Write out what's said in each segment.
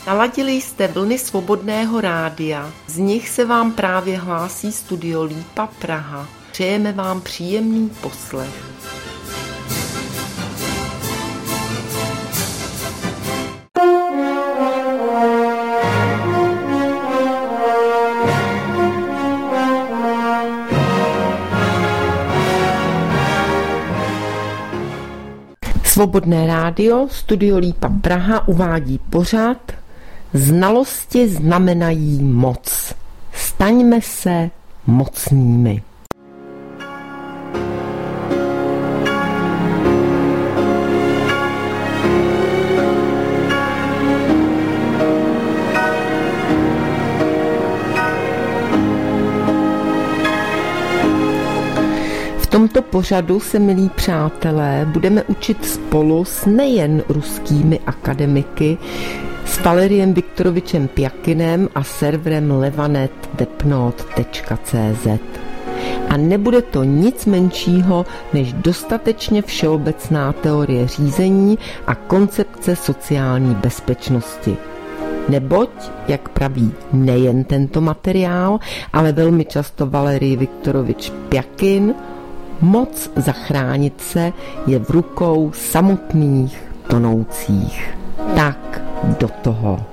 Naladili jste vlny Svobodného rádia, z nich se vám právě hlásí Studio Lípa Praha. Přejeme vám příjemný poslech. Svobodné rádio, Studio Lípa Praha uvádí pořad Znalosti znamenají moc. Staňme se mocnými. V tomto pořadu se, milí přátelé, budeme učit spolu s nejen ruskými akademiky, s Valeriem Viktorovičem Pjakinem a serverem levanet.depnot.cz. A nebude to nic menšího než dostatečně všeobecná teorie řízení a koncepce sociální bezpečnosti. Neboť, jak praví nejen tento materiál, ale velmi často Valerij Viktorovič Pjakin, moc zachránit se je v rukou samotných tonoucích. Tak do toho.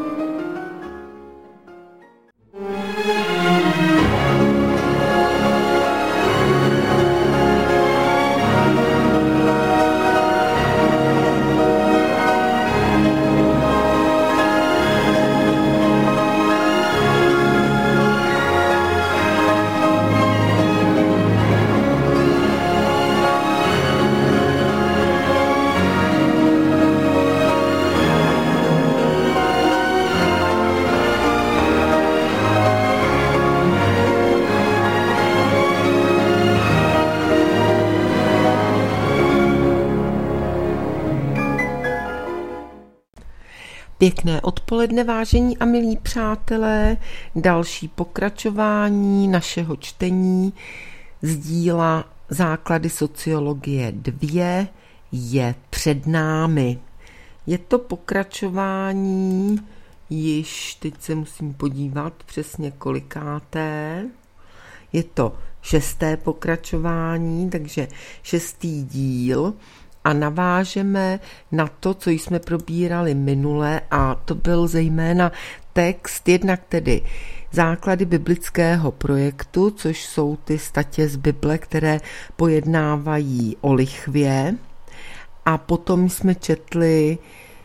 Pěkné odpoledne, vážení a milí přátelé, další pokračování našeho čtení z díla Základy sociologie 2 je před námi. Je to pokračování již, teď se musím podívat přesně kolikáté, je to 6. pokračování, takže 6. díl. A navážeme na to, co jsme probírali minule, a to byl zejména text, jednak tedy základy biblického projektu, což jsou ty statě z Bible, které pojednávají o lichvě. A potom jsme četli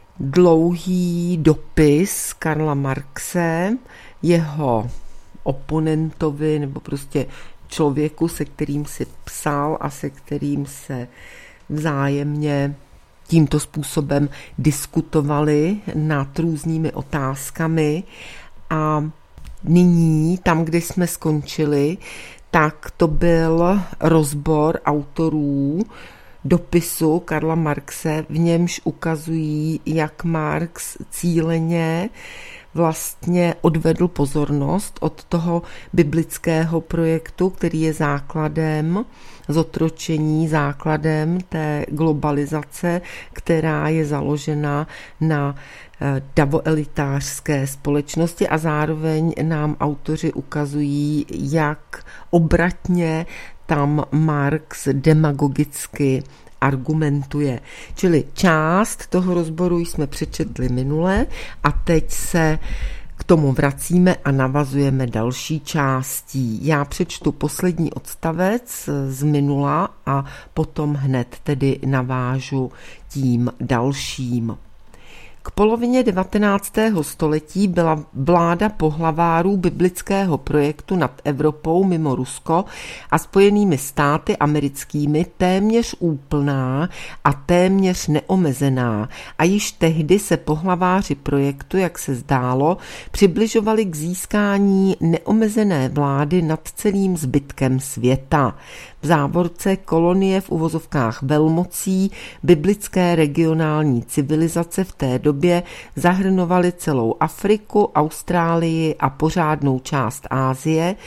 dlouhý dopis Karla Marxe, jeho oponentovi, nebo prostě člověku, se kterým si psal a se kterým se vzájemně tímto způsobem diskutovali nad různými otázkami. A nyní, tam, kde jsme skončili, tak to byl rozbor autorů dopisu Karla Marxe, v němž ukazují, jak Marx cíleně vlastně odvedl pozornost od toho biblického projektu, který je základem zotročení, základem té globalizace, která je založena na davoelitářské společnosti, a zároveň nám autoři ukazují, jak obratně tam Marx demagogicky argumentuje. Čili část toho rozboru jsme přečetli minule a teď se k tomu vracíme a navazujeme další částí. Já přečtu poslední odstavec z minula a potom hned tedy navážu tím dalším. K polovině 19. století byla vláda pohlavárů biblického projektu nad Evropou mimo Rusko a Spojenými státy americkými téměř úplná a téměř neomezená, a již tehdy se pohlaváři projektu, jak se zdálo, přibližovali k získání neomezené vlády nad celým zbytkem světa. V závorce kolonie v uvozovkách velmocí biblické regionální civilizace v té době zahrnovaly celou Afriku, Austrálii a pořádnou část Asie,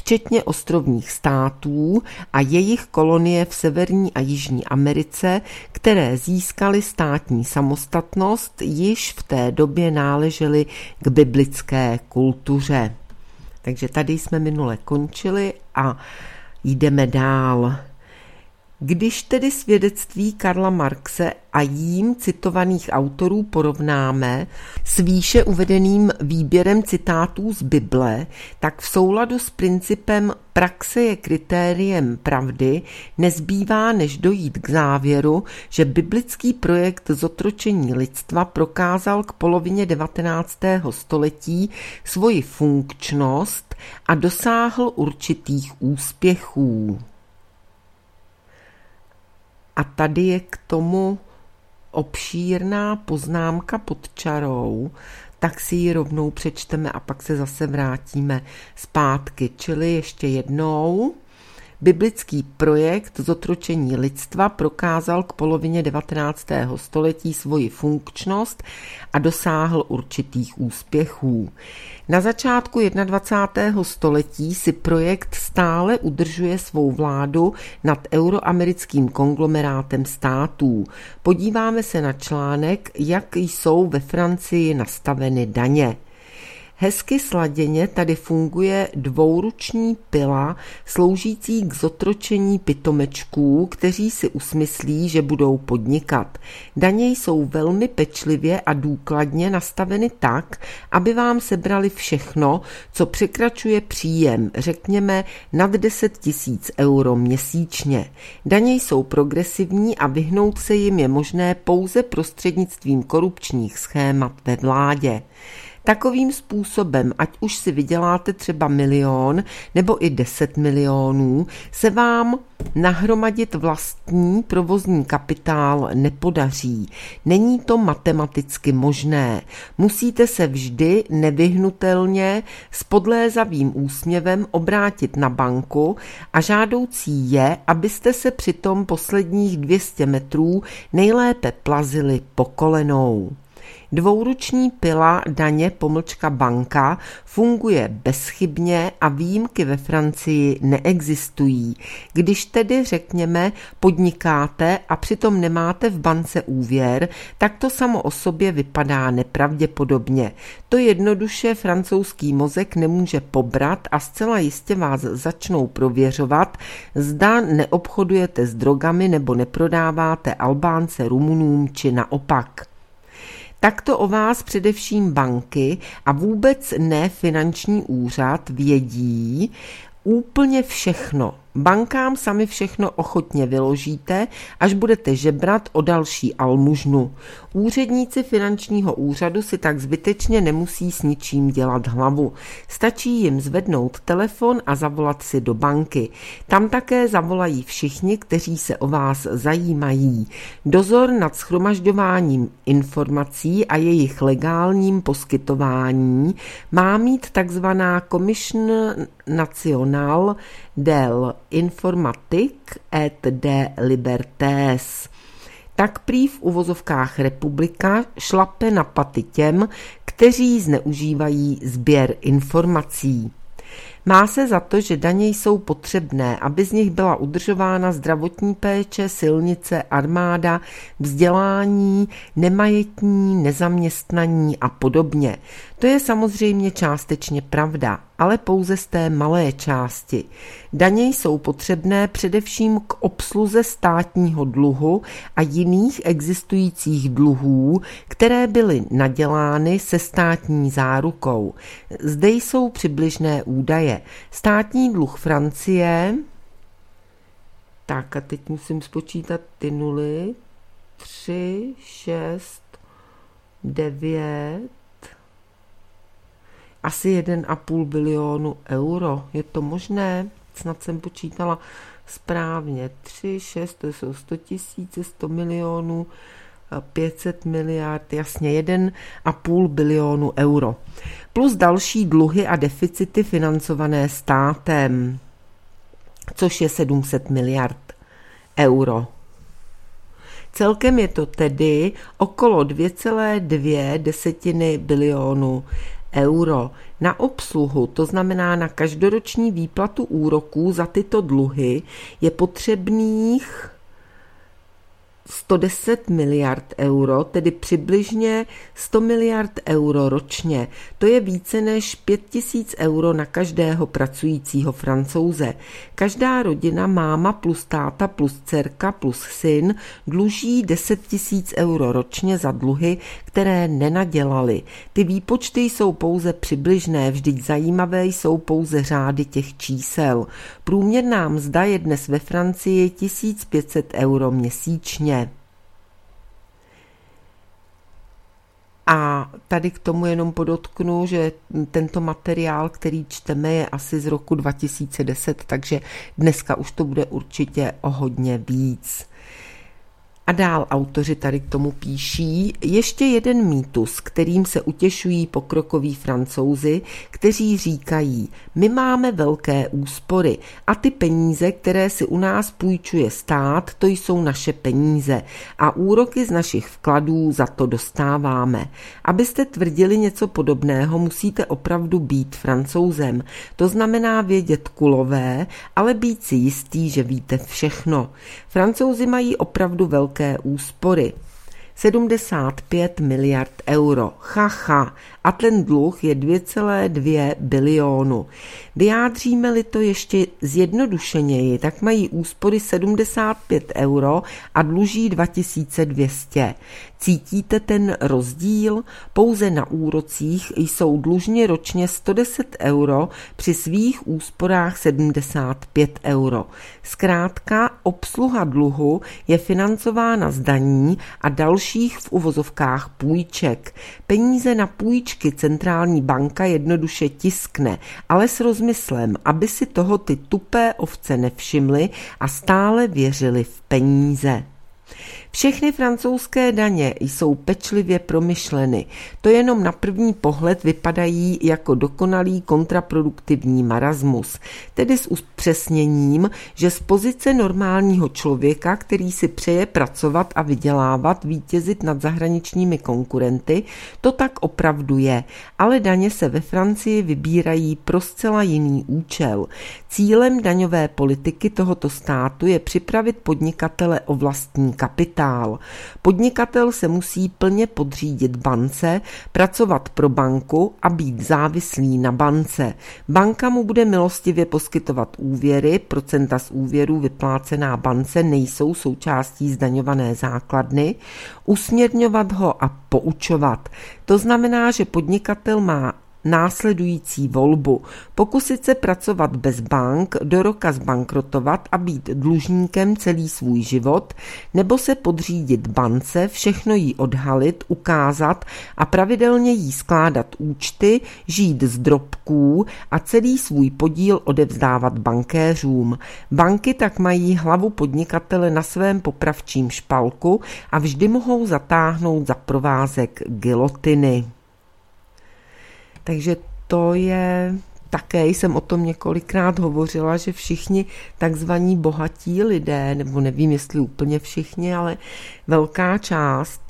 včetně ostrovních států a jejich kolonie v Severní a Jižní Americe, které získaly státní samostatnost, již v té době náležely k biblické kultuře. Takže tady jsme minule končili a jdeme dál. Když tedy svědectví Karla Marxe a jím citovaných autorů porovnáme s výše uvedeným výběrem citátů z Bible, tak v souladu s principem praxe je kritériem pravdy, nezbývá než dojít k závěru, že biblický projekt zotročení lidstva prokázal k polovině 19. století svoji funkčnost a dosáhl určitých úspěchů. A tady je k tomu obšírná poznámka pod čarou, tak si ji rovnou přečteme a pak se zase vrátíme zpátky. Čili ještě jednou, biblický projekt zotročení lidstva prokázal k polovině 19. století svoji funkčnost a dosáhl určitých úspěchů. Na začátku 21. století si projekt stále udržuje svou vládu nad euroamerickým konglomerátem států. Podíváme se na článek, jak jsou ve Francii nastaveny daně. Hezky sladěně tady funguje dvouruční pila sloužící k zotročení pitomečků, kteří si usmyslí, že budou podnikat. Daně jsou velmi pečlivě a důkladně nastaveny tak, aby vám sebrali všechno, co překračuje příjem, řekněme nad 10 000 euro měsíčně. Daně jsou progresivní a vyhnout se jim je možné pouze prostřednictvím korupčních schémat ve vládě. Takovým způsobem, ať už si vyděláte třeba 1 milion nebo i 10 milionů, se vám nahromadit vlastní provozní kapitál nepodaří. Není to matematicky možné. Musíte se vždy nevyhnutelně s podlézavým úsměvem obrátit na banku a žádoucí je, abyste se přitom posledních 200 metrů nejlépe plazili po kolenou. Dvouruční pila daně / banka funguje bezchybně a výjimky ve Francii neexistují. Když tedy řekněme podnikáte a přitom nemáte v bance úvěr, tak to samo o sobě vypadá nepravděpodobně. To jednoduše francouzský mozek nemůže pobrat a zcela jistě vás začnou prověřovat, zda neobchodujete s drogami nebo neprodáváte Albánce Rumunům či naopak. Takto o vás především banky a vůbec ne finanční úřad vědí úplně všechno. Bankám sami všechno ochotně vyložíte, až budete žebrat o další almužnu. Úředníci finančního úřadu si tak zbytečně nemusí s ničím dělat hlavu. Stačí jim zvednout telefon a zavolat si do banky. Tam také zavolají všichni, kteří se o vás zajímají. Dozor nad shromažďováním informací a jejich legálním poskytování má mít takzvaná Commission Nationale del Informatique et de Libertés. Tak prý v uvozovkách republika šlape na paty těm, kteří zneužívají sběr informací. Má se za to, že daně jsou potřebné, aby z nich byla udržována zdravotní péče, silnice, armáda, vzdělání, nemajetní, nezaměstnaní a podobně. To je samozřejmě částečně pravda, ale pouze z té malé části. Daně jsou potřebné především k obsluze státního dluhu a jiných existujících dluhů, které byly nadělány se státní zárukou. Zde jsou přibližné údaje. Státní dluh Francie, tak a teď musím spočítat ty nuly, 3, 6, 9, asi 1,5 bilionu euro. Je to možné? Snad jsem počítala správně. 3, 6, to jsou 100 000, 100 milionů, 500 miliard, jasně 1,5 bilionu euro. Plus další dluhy a deficity financované státem, což je 700 miliard euro. Celkem je to tedy okolo 2,2 bilionu euro. Na obsluhu, to znamená na každoroční výplatu úroků za tyto dluhy, je potřebných 110 miliard euro, tedy přibližně 100 miliard euro ročně. To je více než 5 000 euro na každého pracujícího Francouze. Každá rodina, máma plus táta plus dcerka plus syn, dluží 10 000 euro ročně za dluhy, které nenadělali. Ty výpočty jsou pouze přibližné, vždyť zajímavé jsou pouze řády těch čísel. Průměrná mzda je dnes ve Francii 1500 euro měsíčně. A tady k tomu jenom podotknu, že tento materiál, který čteme, je asi z roku 2010, takže dneska už to bude určitě o hodně víc. A dál autoři tady k tomu píší ještě jeden mýtus, kterým se utěšují pokrokoví Francouzi, kteří říkají, my máme velké úspory a ty peníze, které si u nás půjčuje stát, to jsou naše peníze a úroky z našich vkladů za to dostáváme. Abyste tvrdili něco podobného, musíte opravdu být Francouzem. To znamená vědět kulové, ale být si jistý, že víte všechno. Francouzi mají opravdu velké úspory. 75 miliard euro. Chacha. A ten dluh je 2,2 bilionu. Vyjádříme-li to ještě zjednodušeněji, tak mají úspory 75 euro a dluží 2200. Cítíte ten rozdíl? Pouze na úrocích jsou dlužně ročně 110 euro při svých úsporách 75 euro. Zkrátka obsluha dluhu je financována z daní a dalších v uvozovkách půjček. Peníze na půjčky centrální banka jednoduše tiskne, ale s rozmyslem, aby si toho ty tupé ovce nevšimly a stále věřili v peníze. Všechny francouzské daně jsou pečlivě promyšleny. To jenom na první pohled vypadají jako dokonalý kontraproduktivní marasmus, tedy s upřesněním, že z pozice normálního člověka, který si přeje pracovat a vydělávat, vítězit nad zahraničními konkurenty, to tak opravdu je, ale daně se ve Francii vybírají pro zcela jiný účel. Cílem daňové politiky tohoto státu je připravit podnikatele o vlastní kapitál. Podnikatel se musí plně podřídit bance, pracovat pro banku a být závislý na bance. Banka mu bude milostivě poskytovat úvěry, procenta z úvěrů vyplácená bance nejsou součástí zdaňované základny, usměrňovat ho a poučovat. To znamená, že podnikatel má následující volbu. Pokusit se pracovat bez bank, do roka zbankrotovat a být dlužníkem celý svůj život, nebo se podřídit bance, všechno jí odhalit, ukázat a pravidelně jí skládat účty, žít z drobků a celý svůj podíl odevzdávat bankéřům. Banky tak mají hlavu podnikatele na svém popravčím špalku a vždy mohou zatáhnout za provázek gilotiny. Takže to je, také jsem o tom několikrát hovořila, že všichni takzvaní bohatí lidé, nebo nevím, jestli úplně všichni, ale velká část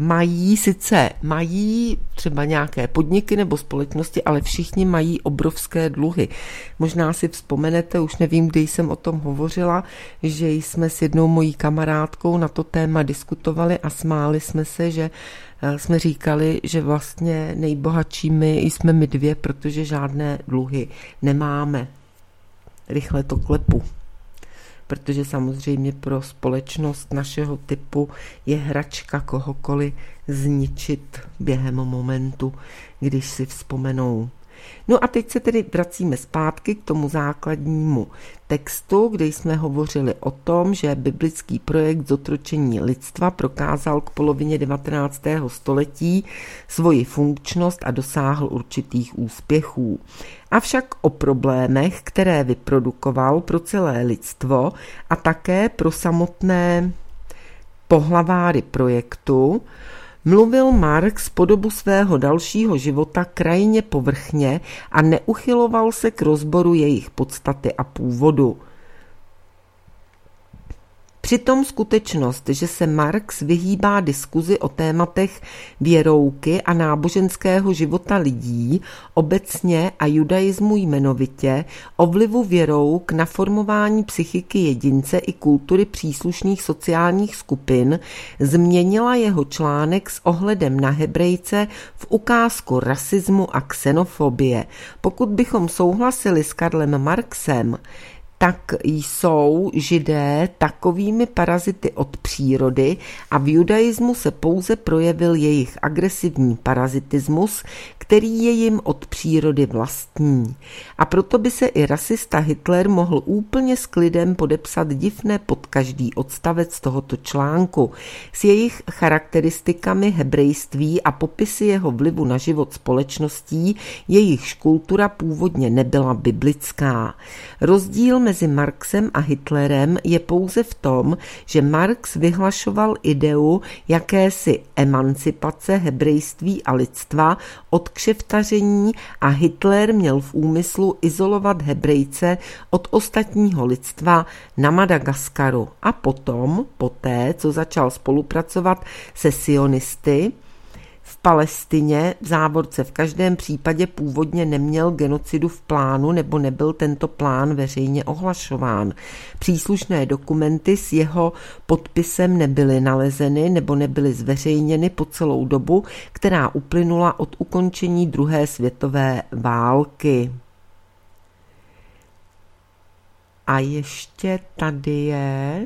mají třeba nějaké podniky nebo společnosti, ale všichni mají obrovské dluhy. Možná si vzpomenete, už nevím, kdy jsem o tom hovořila, že jsme s jednou mojí kamarádkou na to téma diskutovali a smáli jsme se, že jsme říkali, že vlastně nejbohatšími jsme my dvě, protože žádné dluhy nemáme. Rychle to klepu. Protože samozřejmě pro společnost našeho typu je hračka kohokoliv zničit během momentu, když si vzpomenou. No a teď se tedy vracíme zpátky k tomu základnímu textu, kde jsme hovořili o tom, že biblický projekt zotročení lidstva prokázal k polovině 19. století svoji funkčnost a dosáhl určitých úspěchů. Avšak o problémech, které vyprodukoval pro celé lidstvo a také pro samotné pohlaváry projektu, mluvil Marx po dobu svého dalšího života krajně povrchně a neuchyloval se k rozboru jejich podstaty a původu. Přitom skutečnost, že se Marx vyhýbá diskuzi o tématech věrouky a náboženského života lidí obecně a judaismu jmenovitě, o vlivu věrouk na formování psychiky jedince i kultury příslušných sociálních skupin, změnila jeho článek s ohledem na Hebrejce v ukázku rasismu a xenofobie. Pokud bychom souhlasili s Karlem Marxem, tak jsou Židé takovými parazity od přírody a v judaismu se pouze projevil jejich agresivní parazitismus, který je jim od přírody vlastní. A proto by se i rasista Hitler mohl úplně s klidem podepsat divné pod každý odstavec tohoto článku. S jejich charakteristikami hebrejství a popisy jeho vlivu na život společností, jejichž kultura původně nebyla biblická. Rozdíl mezi Marxem a Hitlerem je pouze v tom, že Marx vyhlašoval ideu jakési emancipace hebrejství a lidstva od kšeftaření a Hitler měl v úmyslu izolovat Hebrejce od ostatního lidstva na Madagaskaru. A poté, co začal spolupracovat se sionisty, v Palestině, v závorce v každém případě původně neměl genocidu v plánu nebo nebyl tento plán veřejně ohlašován. Příslušné dokumenty s jeho podpisem nebyly nalezeny nebo nebyly zveřejněny po celou dobu, která uplynula od ukončení druhé světové války. A ještě tady je,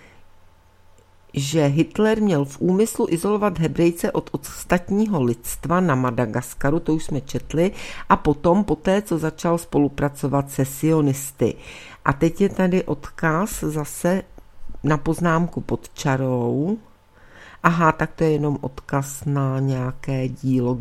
že Hitler měl v úmyslu izolovat Hebrejce od ostatního lidstva na Madagaskaru, to už jsme četli, a poté, co začal spolupracovat se sionisty. A teď je tady odkaz zase na poznámku pod čarou. Aha, tak to je jenom odkaz na nějaké dílo,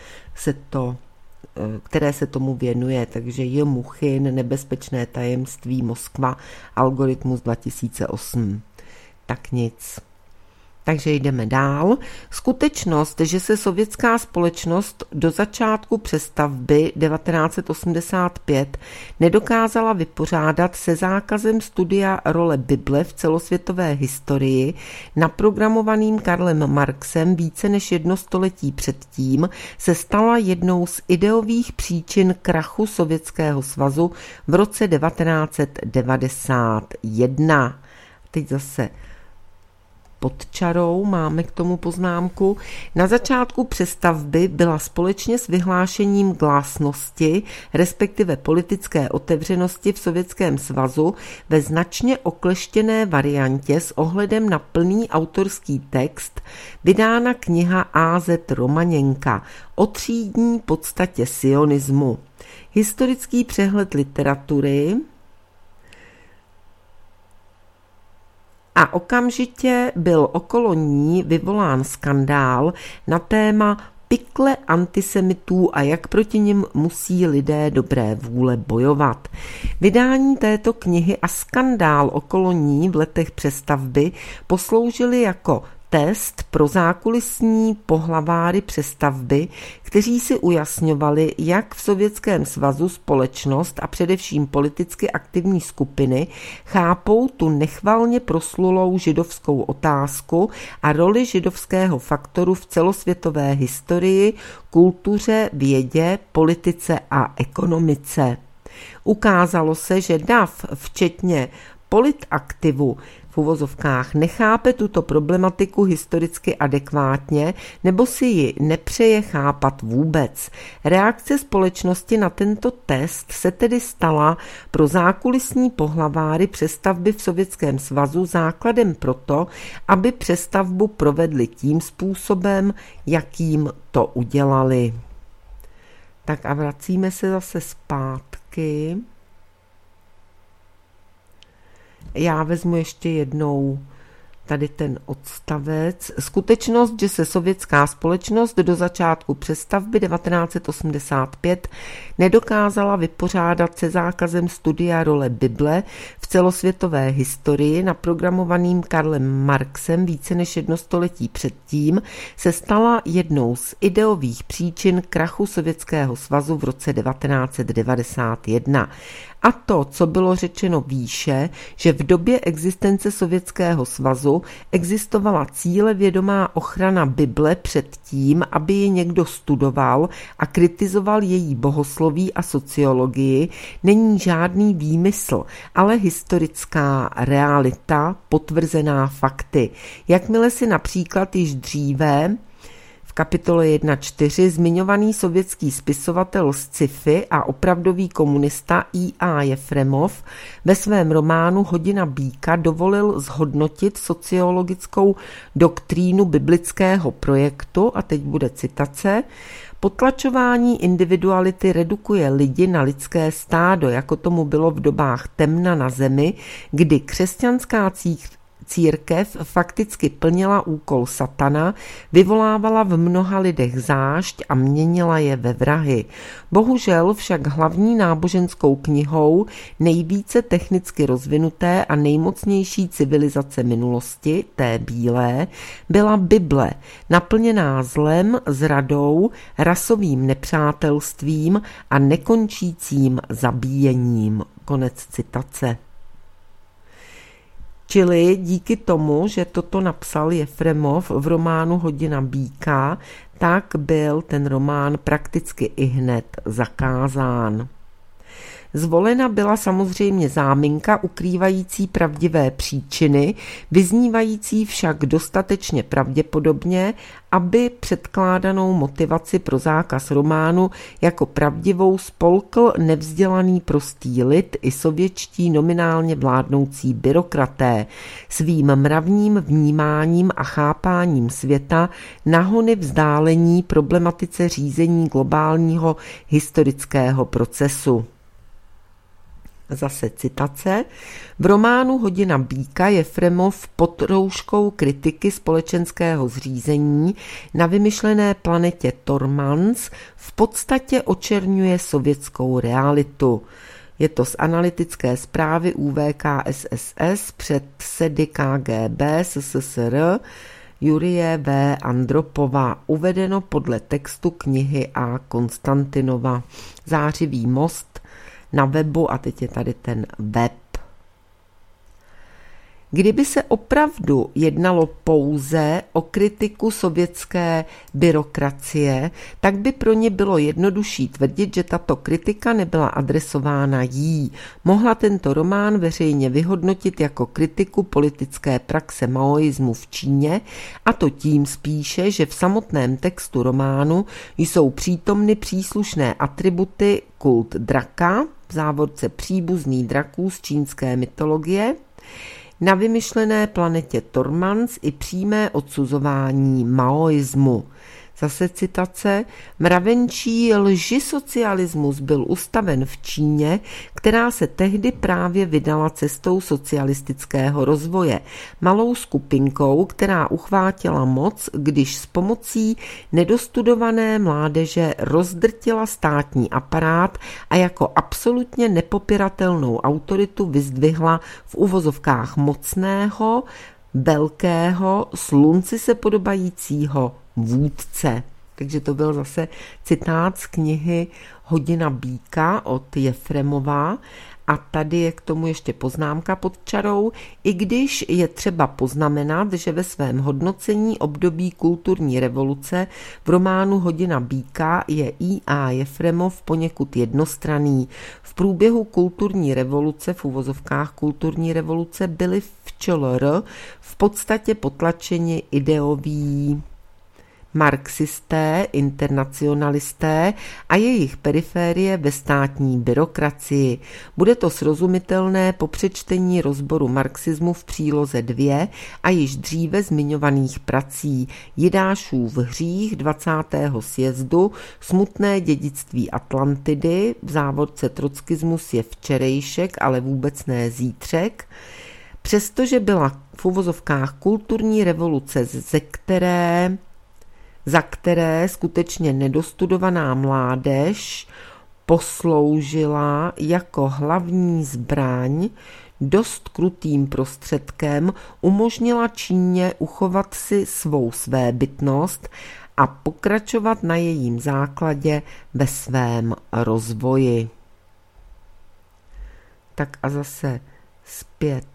které se tomu věnuje, takže je Muchin, Nebezpečné tajemství, Moskva, Algoritmus 2008. Tak nic. Takže jdeme dál. Skutečnost, že se sovětská společnost do začátku přestavby 1985 nedokázala vypořádat se zákazem studia role Bible v celosvětové historii, naprogramovaným Karlem Marxem více než 1 století předtím, se stala jednou z ideových příčin krachu Sovětského svazu v roce 1991. Teď zase pod čarou máme k tomu poznámku. Na začátku přestavby byla společně s vyhlášením glásnosti, respektive politické otevřenosti v Sovětském svazu ve značně okleštěné variantě s ohledem na plný autorský text vydána kniha A.Z. Romaněnka o třídní podstatě sionismu. Historický přehled literatury. A okamžitě byl okolo ní vyvolán skandál na téma pikle antisemitů a jak proti nim musí lidé dobré vůle bojovat. Vydání této knihy a skandál okolo ní v letech přestavby posloužily jako test pro zákulisní pohlaváry přestavby, kteří si ujasňovali, jak v Sovětském svazu společnost a především politicky aktivní skupiny chápou tu nechvalně proslulou židovskou otázku a roli židovského faktoru v celosvětové historii, kultuře, vědě, politice a ekonomice. Ukázalo se, že DAF, včetně politaktivu, v uvozovkách nechápe tuto problematiku historicky adekvátně nebo si ji nepřeje chápat vůbec. Reakce společnosti na tento test se tedy stala pro zákulisní pohlaváry přestavby v Sovětském svazu základem proto, aby přestavbu provedli tím způsobem, jakým to udělali. Tak a vracíme se zase zpátky. Já vezmu ještě jednou tady ten odstavec. Skutečnost, že se sovětská společnost do začátku přestavby 1985 nedokázala vypořádat se zákazem studia role Bible v celosvětové historii naprogramovaným Karlem Marxem více než 1 století předtím, se stala jednou z ideových příčin krachu Sovětského svazu v roce 1991. A to, co bylo řečeno výše, že v době existence Sovětského svazu existovala cílevědomá ochrana Bible před tím, aby ji někdo studoval a kritizoval její bohosloví a sociologii, není žádný výmysl, ale historická realita potvrzená fakty. Jakmile si například již dříve v kapitole 1.4 zmiňovaný sovětský spisovatel z sci-fi a opravdový komunista I.A. Jefremov ve svém románu Hodina býka dovolil zhodnotit sociologickou doktrínu biblického projektu, a teď bude citace: potlačování individuality redukuje lidi na lidské stádo, jako tomu bylo v dobách temna na zemi, kdy křesťanská církev fakticky plnila úkol satana, vyvolávala v mnoha lidech zášť a měnila je ve vrahy. Bohužel však hlavní náboženskou knihou nejvíce technicky rozvinuté a nejmocnější civilizace minulosti, té bílé, byla Bible, naplněná zlem, zradou, rasovým nepřátelstvím a nekončícím zabíjením. Konec citace. Čili díky tomu, že toto napsal Jefremov v románu Hodina býka, tak byl ten román prakticky ihned zakázán. Zvolena byla samozřejmě záminka ukrývající pravdivé příčiny, vyznívající však dostatečně pravděpodobně, aby předkládanou motivaci pro zákaz románu jako pravdivou spolkl nevzdělaný prostý lid i sovětští nominálně vládnoucí byrokraté svým mravním vnímáním a chápáním světa nahony vzdálení problematice řízení globálního historického procesu. Zase citace. V románu Hodina býka Jefremov pod rouškou kritiky společenského zřízení na vymyšlené planetě Tormans v podstatě očerňuje sovětskou realitu. Je to z analytické zprávy ÚVKSSS před sedy KGB SSSR Jurie V. Andropova, uvedeno podle textu knihy A. Konstantinova. Zářivý most na webu, a teď je tady ten web. Kdyby se opravdu jednalo pouze o kritiku sovětské byrokracie, tak by pro ně bylo jednodušší tvrdit, že tato kritika nebyla adresována jí. Mohla tento román veřejně vyhodnotit jako kritiku politické praxe maoismu v Číně, a to tím spíše, že v samotném textu románu jsou přítomny příslušné atributy kult draka, v závorce příbuzný draků z čínské mytologie, na vymyšlené planetě Tormans i přímé odsuzování maoismu. Zase citace. Mravenčí lži socialismus byl ustaven v Číně, která se tehdy právě vydala cestou socialistického rozvoje. Malou skupinkou, která uchvátila moc, když s pomocí nedostudované mládeže rozdrtila státní aparát a jako absolutně nepopiratelnou autoritu vyzdvihla v uvozovkách mocného, velkého, slunci se podobajícího vůdce. Takže to byl zase citát z knihy Hodina býka od Jefremova. A tady je k tomu ještě poznámka pod čarou, i když je třeba poznamenat, že ve svém hodnocení období kulturní revoluce v románu Hodina býka je I.A. Jefremov poněkud jednostranný. V průběhu kulturní revoluce, v uvozovkách kulturní revoluce, byli v ČLR v podstatě potlačeni ideoví marxisté, internacionalisté a jejich periférie ve státní byrokracii. Bude to srozumitelné po přečtení rozboru marxismu v příloze 2 a již dříve zmiňovaných prací Jidášův hřích 20. sjezdu, Smutné dědictví Atlantidy, v závorce trockismus je včerejšek, ale vůbec ne zítřek. Přestože byla v uvozovkách kulturní revoluce, za které skutečně nedostudovaná mládež posloužila jako hlavní zbraň, dost krutým prostředkem umožnila Číně uchovat si svou svébytnost a pokračovat na jejím základě ve svém rozvoji. Tak a zase zpět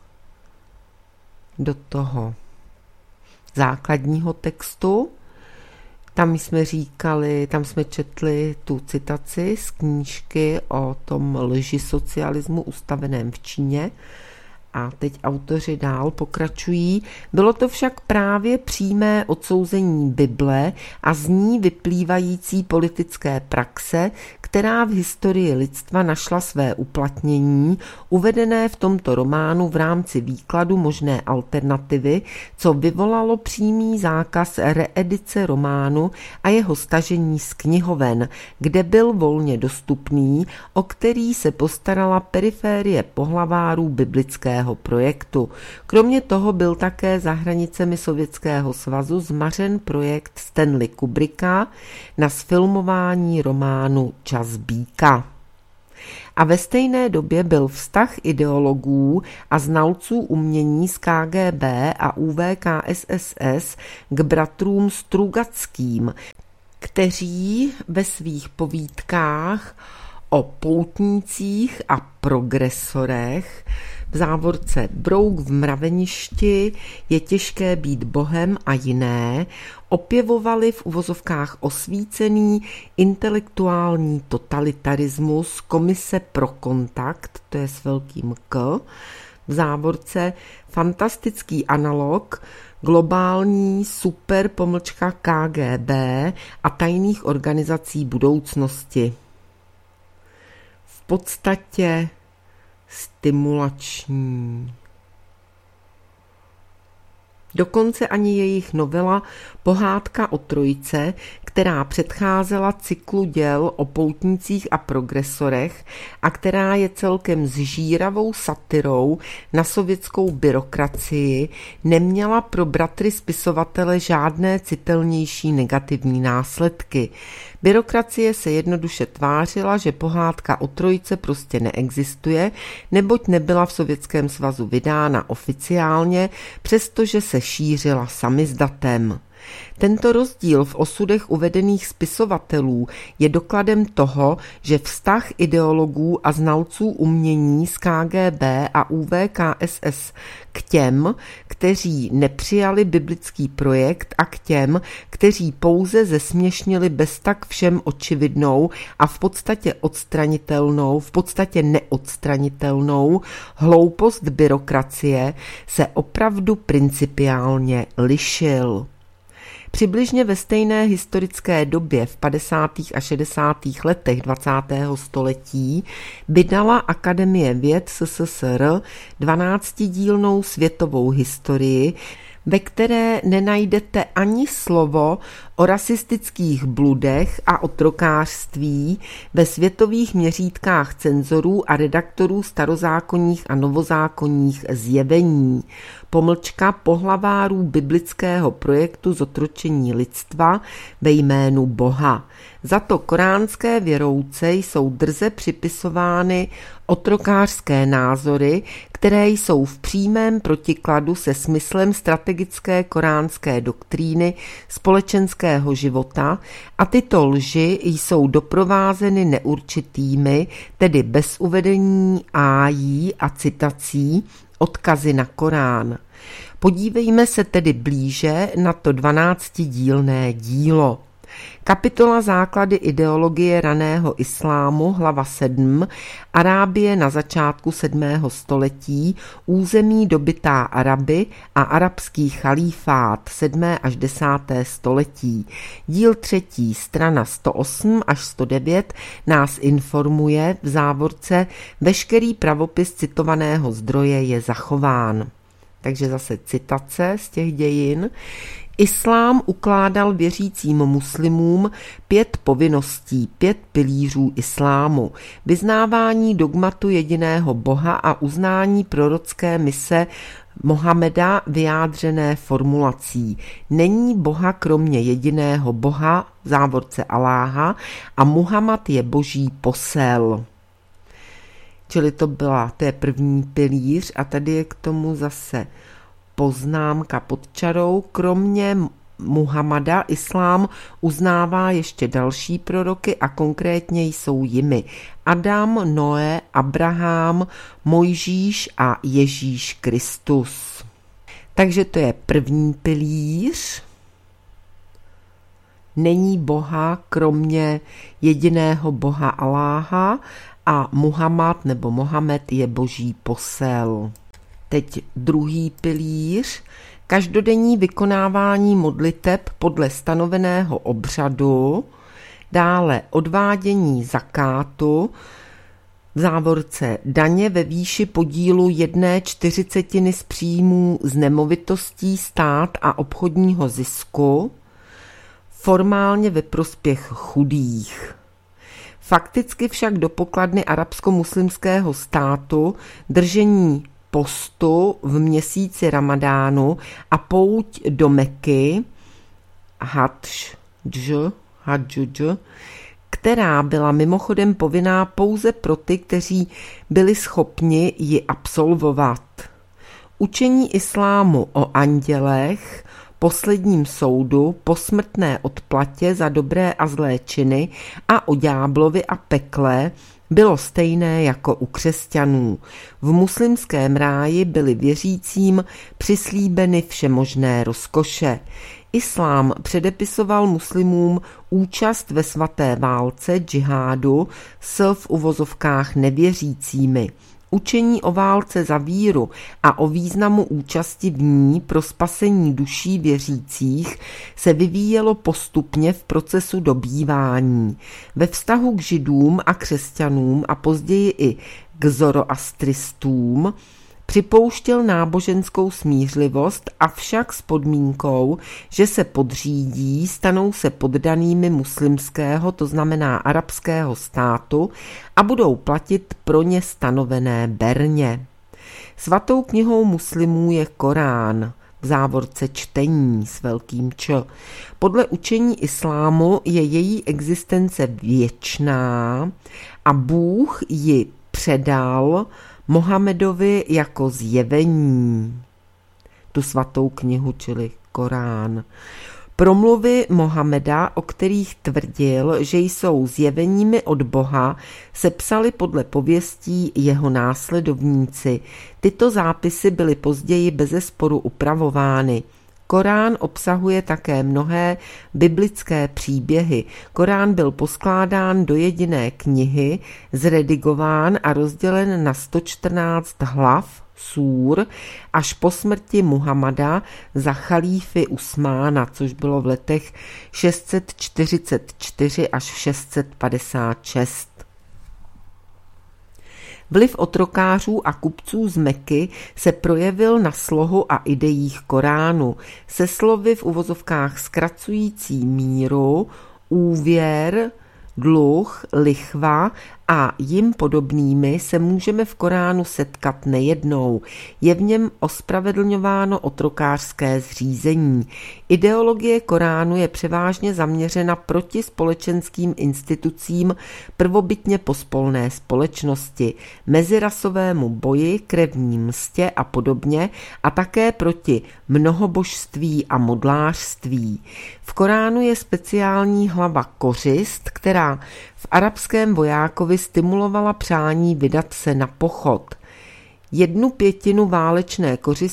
do toho základního textu. Tam jsme četli tu citaci z knížky o tom lži socialismu ustaveném v Číně. A teď autoři dál pokračují. Bylo to však právě přímé odsouzení Bible a z ní vyplývající politické praxe, která v historii lidstva našla své uplatnění, uvedené v tomto románu v rámci výkladu možné alternativy, co vyvolalo přímý zákaz reedice románu a jeho stažení z knihoven, kde byl volně dostupný, o který se postarala periférie pohlavárů biblického projektu. Kromě toho byl také za hranicemi Sovětského svazu zmařen projekt Stanley Kubricka na zfilmování románu Čas býka. A ve stejné době byl vztah ideologů a znalců umění z KGB a UVKSSS k bratrům Strugackým, kteří ve svých povídkách o poutnících a progresorech v závorce Brouk v mraveništi, Je těžké být bohem a jiné, opěvovali v uvozovkách osvícený intelektuální totalitarismus Komise pro kontakt, to je s velkým K, v závorce fantastický analog globální KGB a tajných organizací budoucnosti. V podstatě stimulační. Dokonce ani jejich novela Pohádka o trojce, která předcházela cyklu děl o poutnících a progresorech a která je celkem zžíravou satirou na sovětskou byrokracii, neměla pro bratry spisovatele žádné citelnější negativní následky. Byrokracie se jednoduše tvářila, že pohádka o trojce prostě neexistuje, neboť nebyla v Sovětském svazu vydána oficiálně, přestože se šířila samizdatem. Tento rozdíl v osudech uvedených spisovatelů je dokladem toho, že vztah ideologů a znalců umění z KGB a UVKSS k těm, kteří nepřijali biblický projekt, a k těm, kteří pouze zesměšnili beztak všem očividnou a v podstatě odstranitelnou, v podstatě neodstranitelnou hloupost byrokracie, se opravdu principiálně lišil. Přibližně ve stejné historické době v 50. a 60. letech 20. století vydala Akademie věd SSSR 12dílnou světovou historii, ve které nenajdete ani slovo o rasistických bludech a otrokářství ve světových měřítkách cenzorů a redaktorů starozákonních a novozákonních zjevení. Pomlčka pohlavárů biblického projektu zotročení lidstva ve jménu Boha. Za to koránské věrouce jsou drze připisovány otrokářské názory, které jsou v přímém protikladu se smyslem strategické koránské doktríny společenského života, a tyto lži jsou doprovázeny neurčitými, tedy bez uvedení ájí a citací, odkazy na Korán. Podívejme se tedy blíže na to 12dílné dílo. Kapitola Základy ideologie raného islámu, hlava 7, Arábie na začátku 7. století, území dobytá Araby a arabský chalífát 7. až 10. století. Díl 3, strana 108 až 109 nás informuje v závorce veškerý pravopis citovaného zdroje je zachován. Takže zase citace z těch dějin. Islám ukládal věřícím muslimům 5 povinností, 5 pilířů islámu. Vyznávání dogmatu jediného Boha a uznání prorocké mise Mohameda vyjádřené formulací. Není Boha kromě jediného Boha, v závorce Aláha, a Muhammad je boží posel. Čili to je první pilíř a tady je k tomu zase poznámka pod čarou, kromě Muhamada islám uznává ještě další proroky a konkrétně jsou jimi Adam, Noé, Abraham, Mojžíš a Ježíš Kristus. Takže to je první pilíř. Není Boha kromě jediného Boha Aláha a Muhammad nebo Mohamed je boží posel. Teď druhý pilíř. Každodenní vykonávání modliteb podle stanoveného obřadu, dále odvádění zakátu, v závorce daně ve výši podílu 1/40 z příjmů z nemovitostí, stát a obchodního zisku, formálně ve prospěch chudých. Fakticky však do pokladny arabsko-muslimského státu držení postu v měsíci Ramadánu a pouť do Meky, hadž, která byla mimochodem povinná pouze pro ty, kteří byli schopni ji absolvovat. Učení islámu o andělech, posledním soudu, posmrtné odplatě za dobré a zlé činy a o ďáblovi a pekle bylo stejné jako u křesťanů. V muslimském ráji byly věřícím přislíbeny všemožné rozkoše. Islám předepisoval muslimům účast ve svaté válce džihádu s v uvozovkách nevěřícími. Učení o válce za víru a o významu účasti v ní pro spasení duší věřících se vyvíjelo postupně v procesu dobývání. Ve vztahu k židům a křesťanům a později i k zoroastristům připouštěl náboženskou smířlivost, avšak s podmínkou, že se podřídí, stanou se poddanými muslimského, to znamená arabského státu a budou platit pro ně stanovené berně. Svatou knihou muslimů je Korán, v závorce čtení s velkým Č. Podle učení islámu je její existence věčná a Bůh ji předal Mohamedovi jako zjevení, tu svatou knihu, čili Korán. Promluvy Mohameda, o kterých tvrdil, že jsou zjeveními od Boha, se psaly podle pověstí jeho následovníci. Tyto zápisy byly později bezesporu upravovány. Korán obsahuje také mnohé biblické příběhy. Korán byl poskládán do jediné knihy, zredigován a rozdělen na 114 hlav, súr, až po smrti Muhamada za chalífy Usmána, což bylo v letech 644 až 656. Vliv otrokářů a kupců z Meky se projevil na slohu a ideích Koránu, se slovy v uvozovkách zkracující míru, úvěr, dluh, lichva a jim podobnými se můžeme v Koránu setkat nejednou. Je v něm ospravedlňováno otrokářské zřízení. Ideologie Koránu je převážně zaměřena proti společenským institucím prvobytně pospolné společnosti, mezirasovému boji, krevní mstě a podobně a také proti mnohobožství a modlářství. V Koránu je speciální hlava kořist, která v arabském vojákovi stimulovala přání vydat se na pochod. 1/5 válečné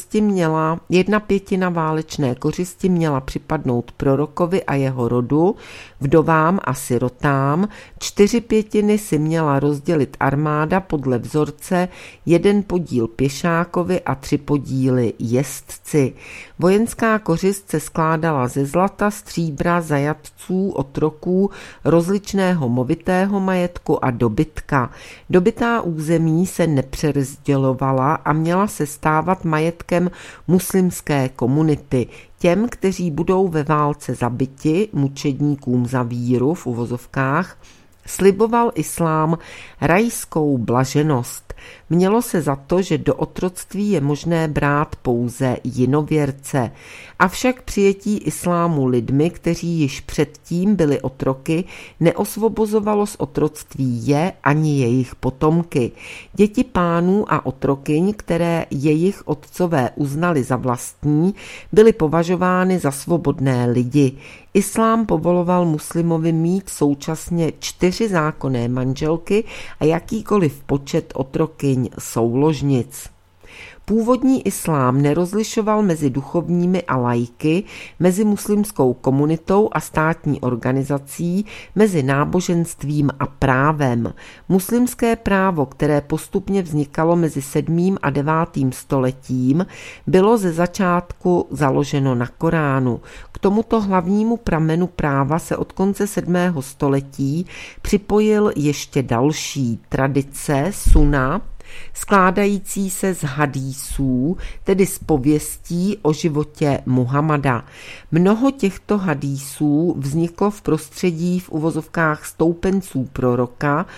kořisti měla připadnout prorokovi a jeho rodu, vdovám a sirotám, 4/5 si měla rozdělit armáda podle vzorce 1 podíl pěšákovi a 3 podíly jezdci. Vojenská kořist se skládala ze zlata, stříbra, zajatců, otroků, rozličného movitého majetku a dobytka. Dobytá území se nepřerozdělovala a měla se stávat majetkem muslimské komunity. Těm, kteří budou ve válce zabiti, mučedníkům za víru v uvozovkách, sliboval islám rajskou blaženost. Mělo se za to, že do otroctví je možné brát pouze jinověrce. Avšak přijetí islámu lidmi, kteří již předtím byli otroky, neosvobozovalo z otroctví je ani jejich potomky. Děti pánů a otrokyň, které jejich otcové uznali za vlastní, byly považovány za svobodné lidi. Islám povoloval muslimovi mít současně 4 zákonné manželky a jakýkoliv počet otrokyň souložnic. Původní islám nerozlišoval mezi duchovními a laiky, mezi muslimskou komunitou a státní organizací, mezi náboženstvím a právem. Muslimské právo, které postupně vznikalo mezi 7. a 9. stoletím, bylo ze začátku založeno na Koránu. K tomuto hlavnímu pramenu práva se od konce 7. století připojil ještě další tradice sunna, skládající se z hadísů, tedy z pověstí o životě Muhammada. Mnoho těchto hadísů vzniklo v prostředí v uvozovkách stoupenců proroka,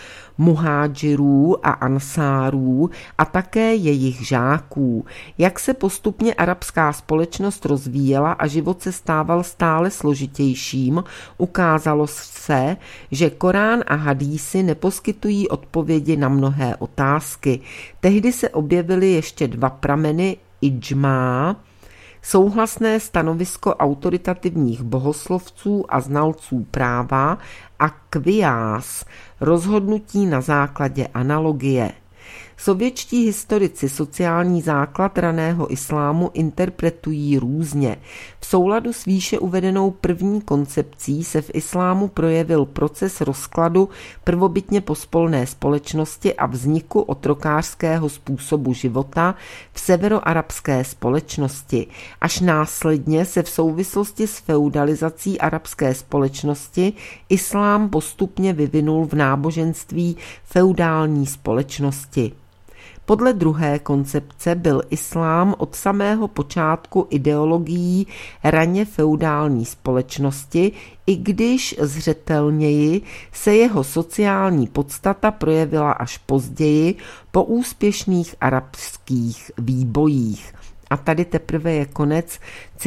muhádžirů a ansárů a také jejich žáků. Jak se postupně arabská společnost rozvíjela a život se stával stále složitějším, ukázalo se, že Korán a hadísy neposkytují odpovědi na mnohé otázky. Tehdy se objevily ještě 2 prameny idžmá, souhlasné stanovisko autoritativních bohoslovců a znalců práva, a kviás, rozhodnutí na základě analogie. Sovětští historici sociální základ raného islámu interpretují různě. V souladu s výše uvedenou první koncepcí se v islámu projevil proces rozkladu prvobitně pospolné společnosti a vzniku otrokářského způsobu života v severoarabské společnosti. Až následně se v souvislosti s feudalizací arabské společnosti islám postupně vyvinul v náboženství feudální společnosti. Podle druhé koncepce byl islám od samého počátku ideologií raně feudální společnosti, i když zřetelněji se jeho sociální podstata projevila až později po úspěšných arabských výbojích. A tady teprve je konec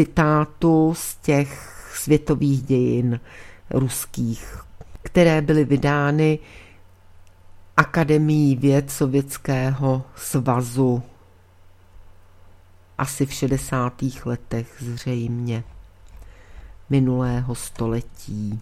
citátu z těch světových dějin ruských, které byly vydány Akademií věd Sovětského svazu asi v 60. letech zřejmě minulého století.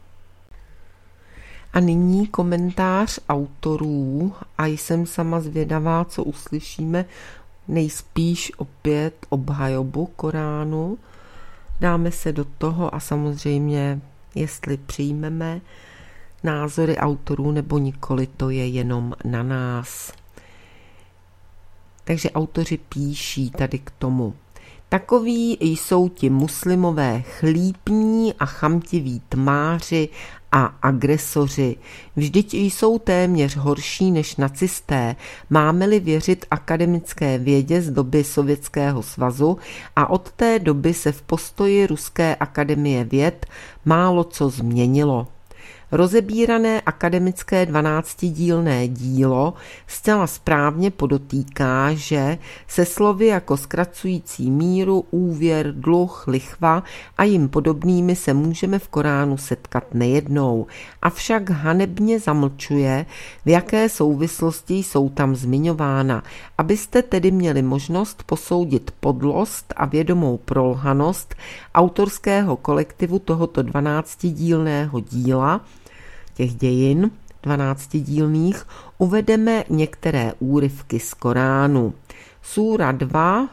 A nyní komentář autorů a jsem sama zvědavá, co uslyšíme, nejspíš opět obhajobu Koránu. Dáme se do toho a samozřejmě, jestli přijmeme názory autorů nebo nikoli, to je jenom na nás. Takže autoři píší tady k tomu. Takoví jsou ti muslimové chlípní a chamtiví tmáři a agresoři. Vždyť jsou téměř horší než nacisté, máme-li věřit akademické vědě z doby Sovětského svazu, a od té doby se v postoji Ruské akademie věd málo co změnilo. Rozebírané akademické 12dílné dílo zcela správně podotýká, že se slovy jako zkracující míru, úvěr, dluh, lichva a jim podobnými se můžeme v Koránu setkat nejednou, avšak hanebně zamlčuje, v jaké souvislosti jsou tam zmiňována, abyste tedy měli možnost posoudit podlost a vědomou prolhanost autorského kolektivu tohoto 12dílného díla, těch dějin 12dílných, uvedeme některé úryvky z Koránu. Súra 2,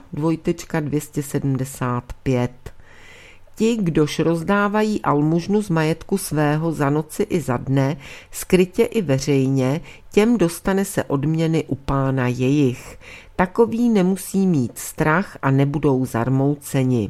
275. Ti, kdož rozdávají almužnu z majetku svého za noci i za dne, skrytě i veřejně, těm dostane se odměny u Pána jejich. Takoví nemusí mít strach a nebudou zarmouceni.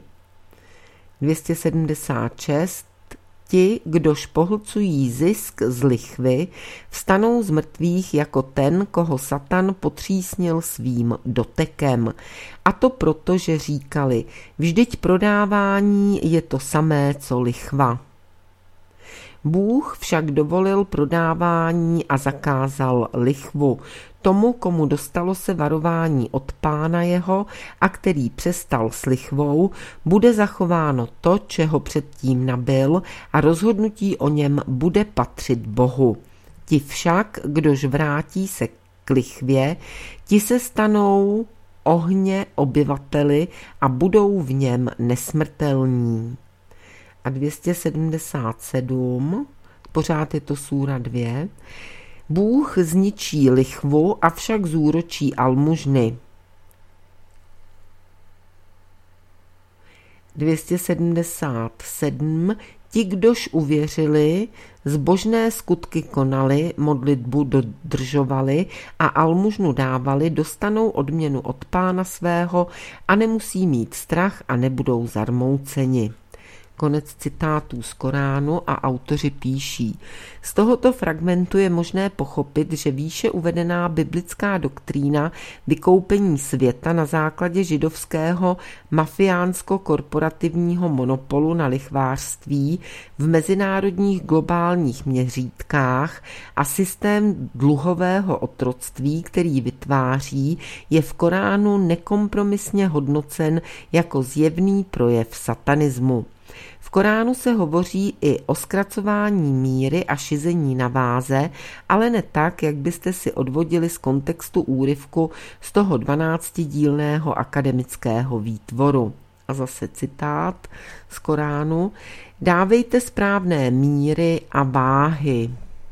276. Ti, kdož pohlcují zisk z lichvy, vstanou z mrtvých jako ten, koho Satan potřísnil svým dotekem. A to proto, že říkali, vždyť prodávání je to samé, co lichva. Bůh však dovolil prodávání a zakázal lichvu. Tomu, komu dostalo se varování od Pána jeho a který přestal s lichvou, bude zachováno to, čeho předtím nabyl, a rozhodnutí o něm bude patřit Bohu. Ti však, kdož vrátí se k lichvě, ti se stanou ohně obyvateli a budou v něm nesmrtelní. A 277, pořád je to súra 2. Bůh zničí lichvu, avšak zúročí almužny. 277. Ti, kdož uvěřili, zbožné skutky konali, modlitbu dodržovali a almužnu dávali, dostanou odměnu od Pána svého a nemusí mít strach a nebudou zarmouceni. Konec citátů z Koránu a autoři píší. Z tohoto fragmentu je možné pochopit, že výše uvedená biblická doktrína vykoupení světa na základě židovského mafiánsko-korporativního monopolu na lichvářství v mezinárodních globálních měřítkách a systém dluhového otroctví, který vytváří, je v Koránu nekompromisně hodnocen jako zjevný projev satanismu. V Koránu se hovoří i o zkracování míry a šizení na váze, ale ne tak, jak byste si odvodili z kontextu úryvku z toho 12dílného akademického výtvoru. A zase citát z Koránu. Dávejte správné míry a váhy.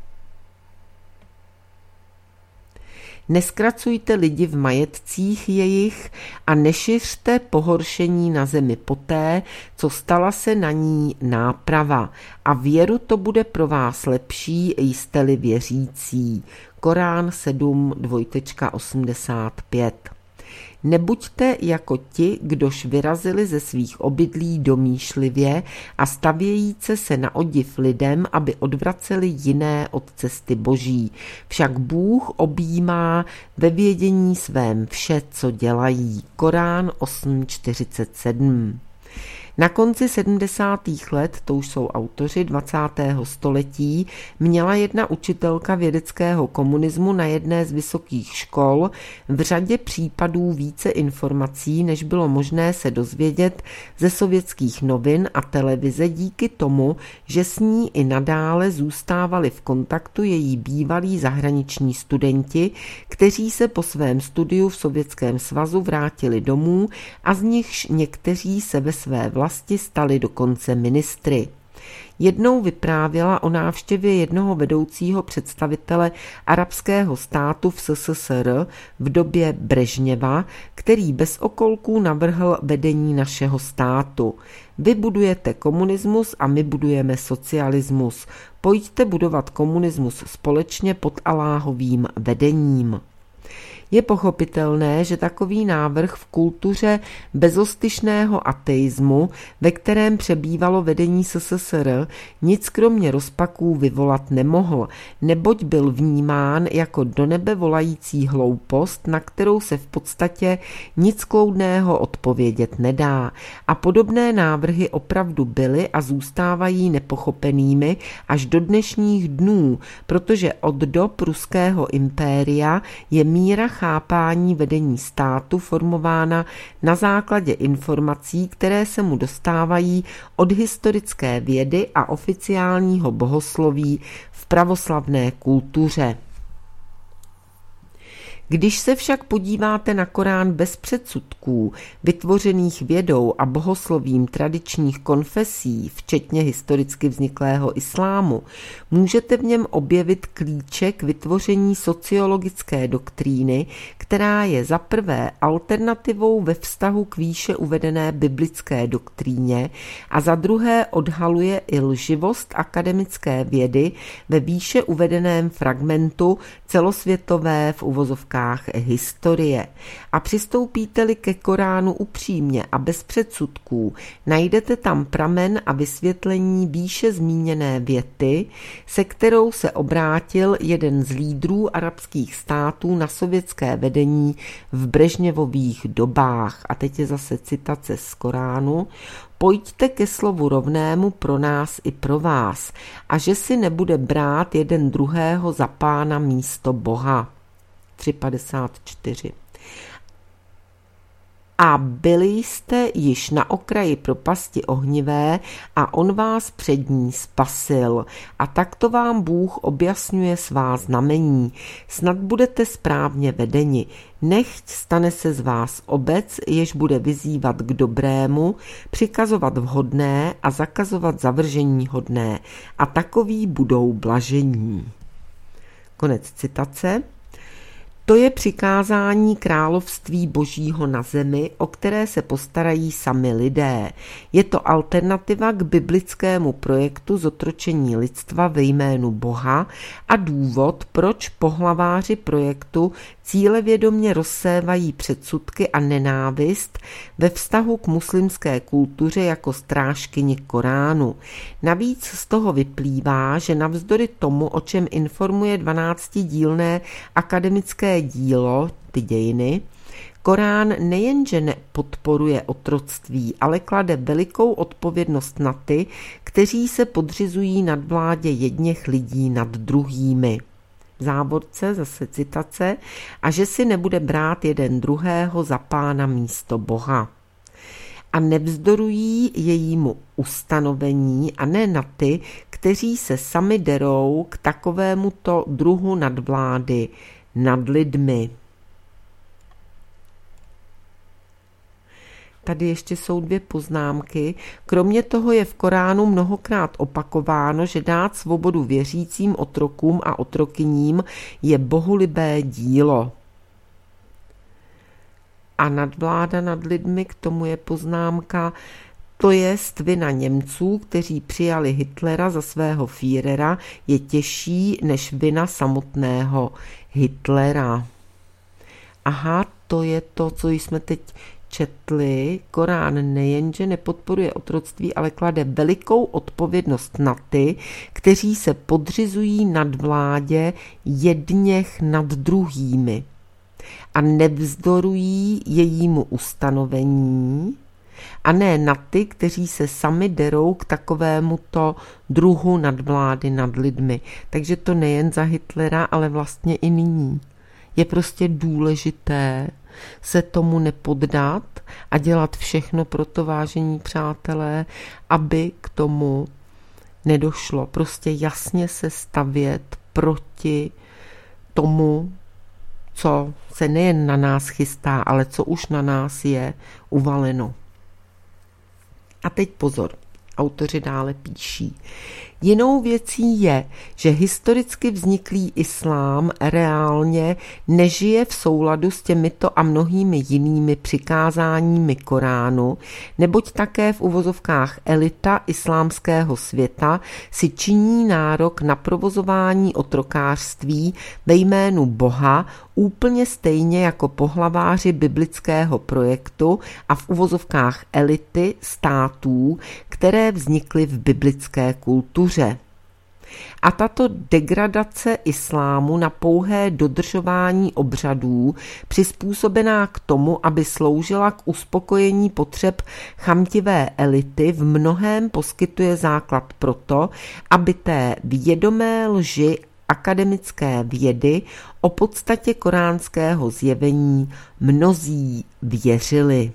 Neskracujte lidi v majetcích jejich a nešiřte pohoršení na zemi poté, co stala se na ní náprava. A věru to bude pro vás lepší, jste-li věřící. Korán 7:85. Nebuďte jako ti, kdož vyrazili ze svých obydlí domýšlivě a stavějíce se na odiv lidem, aby odvraceli jiné od cesty Boží. Však Bůh objímá ve vědění svém vše, co dělají. Korán 8:47. Na konci 70. let, to už jsou autoři 20. století, měla jedna učitelka vědeckého komunismu na jedné z vysokých škol v řadě případů více informací, než bylo možné se dozvědět ze sovětských novin a televize díky tomu, že s ní i nadále zůstávali v kontaktu její bývalí zahraniční studenti, kteří se po svém studiu v Sovětském svazu vrátili domů a z nichž někteří se ve své vlasti stali dokonce ministry. Jednou vyprávěla o návštěvě jednoho vedoucího představitele arabského státu v SSSR v době Brežněva, který bez okolků navrhl vedení našeho státu. Vy budujete komunismus a my budujeme socialismus. Pojďte budovat komunismus společně pod Alláhovým vedením. Je pochopitelné, že takový návrh v kultuře bezostyšného ateismu, ve kterém přebývalo vedení SSSR, nic kromě rozpaků vyvolat nemohl, neboť byl vnímán jako do nebe volající hloupost, na kterou se v podstatě nic kloudného odpovědět nedá. A podobné návrhy opravdu byly a zůstávají nepochopenými až do dnešních dnů, protože od dob ruského impéria je míra chápání vedení státu formována na základě informací, které se mu dostávají od historické vědy a oficiálního bohosloví v pravoslavné kultuře. Když se však podíváte na Korán bez předsudků, vytvořených vědou a bohoslovím tradičních konfesí, včetně historicky vzniklého islámu, můžete v něm objevit klíče k vytvoření sociologické doktríny, která je za prvé alternativou ve vztahu k výše uvedené biblické doktríně a za druhé odhaluje i lživost akademické vědy ve výše uvedeném fragmentu celosvětové v uvozovkách stránkách historie. A přistoupíte-li ke Koránu upřímně a bez předsudků, najdete tam pramen a vysvětlení výše zmíněné věty, se kterou se obrátil jeden z lídrů arabských států na sovětské vedení v Brežněvových dobách. A teď je zase citace z Koránu. Pojďte ke slovu rovnému pro nás i pro vás, a že si nebude brát jeden druhého za pána místo Boha. 3.54. A byli jste již na okraji propasti ohnivé a on vás před ní spasil. A takto vám Bůh objasňuje svá znamení. Snad budete správně vedeni. Nechť stane se z vás obec, jež bude vyzývat k dobrému, přikazovat vhodné a zakazovat zavržení hodné. A takoví budou blažení. Konec citace. To je přikázání království božího na zemi, o které se postarají sami lidé. Je to alternativa k biblickému projektu zotročení lidstva ve jménu Boha a důvod, proč pohlaváři projektu cílevědomě rozsévají předsudky a nenávist ve vztahu k muslimské kultuře jako strážkyni Koránu. Navíc z toho vyplývá, že navzdory tomu, o čem informuje 12dílné akademické dílo, ty dějiny, Korán nejenže nepodporuje otroctví, ale klade velikou odpovědnost na ty, kteří se podřizují nadvládě jedněch lidí nad druhými. V závorce zase citace, a že si nebude brát jeden druhého za pána místo Boha. A nevzdorují jejímu ustanovení a ne na ty, kteří se sami derou k takovémuto druhu nadvlády nad lidmi. Tady ještě jsou 2 poznámky. Kromě toho je v Koránu mnohokrát opakováno, že dát svobodu věřícím otrokům a otrokyním je bohulibé dílo. A nadvláda nad lidmi, k tomu je poznámka, to jest vina Němců, kteří přijali Hitlera za svého Führera, je těžší než vina samotného Hitlera. Aha, to je to, co jsme teď četli. Korán nejenže nepodporuje otroctví, ale klade velikou odpovědnost na ty, kteří se podřizují nadvládě jedněch nad druhými a nevzdorují jejímu ustanovení a ne na ty, kteří se sami derou k takovémuto druhu nadvlády nad lidmi. Takže to nejen za Hitlera, ale vlastně i nyní. Je prostě důležité se tomu nepoddat a dělat všechno pro to, vážení přátelé, aby k tomu nedošlo. Prostě jasně se stavět proti tomu, co se nejen na nás chystá, ale co už na nás je uvaleno. A teď pozor, autoři dále píší. Jinou věcí je, že historicky vzniklý islám reálně nežije v souladu s těmito a mnohými jinými přikázáními Koránu, neboť také v uvozovkách elita islámského světa si činí nárok na provozování otrokářství ve jménu Boha úplně stejně jako pohlaváři biblického projektu a v uvozovkách elity států, které vznikly v biblické kultuře. A tato degradace islámu na pouhé dodržování obřadů, přizpůsobená k tomu, aby sloužila k uspokojení potřeb chamtivé elity, v mnohém poskytuje základ proto, aby té vědomé lži akademické vědy o podstatě koránského zjevení mnozí věřili.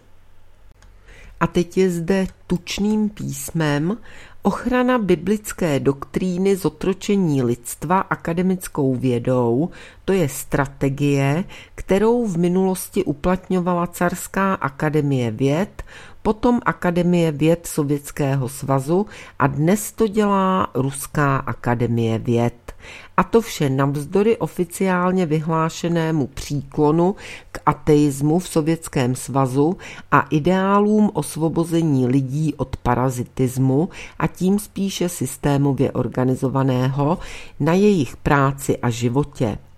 A teď je zde tučným písmem ochrana biblické doktríny zotročení lidstva akademickou vědou, to je strategie, kterou v minulosti uplatňovala Carská akademie věd, potom Akademie věd Sovětského svazu a dnes to dělá Ruská akademie věd. A to vše navzdory oficiálně vyhlášenému příklonu k ateismu v Sovětském svazu a ideálům osvobození lidí od parazitismu a tím spíše systémově organizovaného na jejich práci a životě.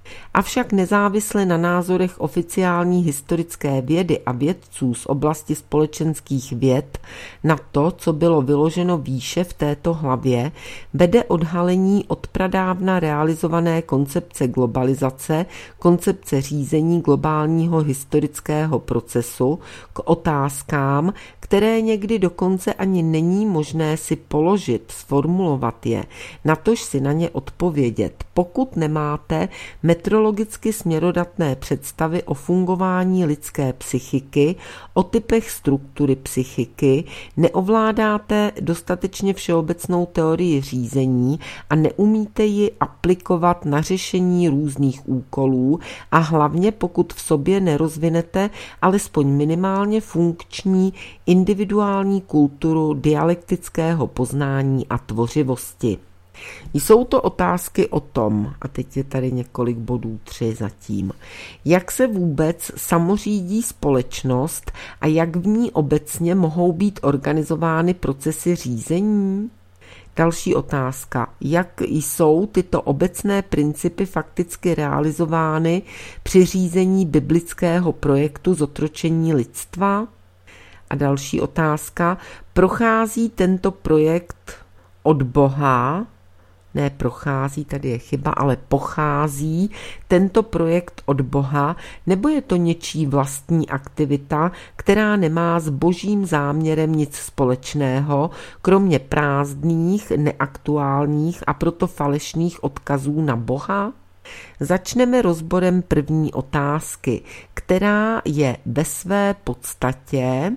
Avšak nezávisle na názorech oficiální historické vědy a vědců z oblasti společenských věd na to, co bylo vyloženo výše v této hlavě, vede odhalení od pradávna realizované koncepce globalizace, koncepce řízení globálního historického procesu k otázkám, které někdy dokonce ani není možné si položit, sformulovat je, natož si na ně odpovědět, pokud nemáte metrologicky směrodatné představy o fungování lidské psychiky, o typech struktury psychiky, neovládáte dostatečně všeobecnou teorii řízení a neumíte ji aplikovat na řešení různých úkolů a hlavně pokud v sobě nerozvinete alespoň minimálně funkční individuální kulturu dialektického poznání a tvořivosti. Jsou to otázky o tom, a teď je tady několik bodů, 3 zatím, jak se vůbec samořídí společnost a jak v ní obecně mohou být organizovány procesy řízení? Další otázka, jak jsou tyto obecné principy fakticky realizovány při řízení biblického projektu zotročení lidstva? A další otázka, prochází tento projekt od Boha, ne prochází, tady je chyba, ale pochází tento projekt od Boha, nebo je to něčí vlastní aktivita, která nemá s božím záměrem nic společného, kromě prázdných, neaktuálních a proto falešných odkazů na Boha? Začneme rozborem první otázky, která je ve své podstatě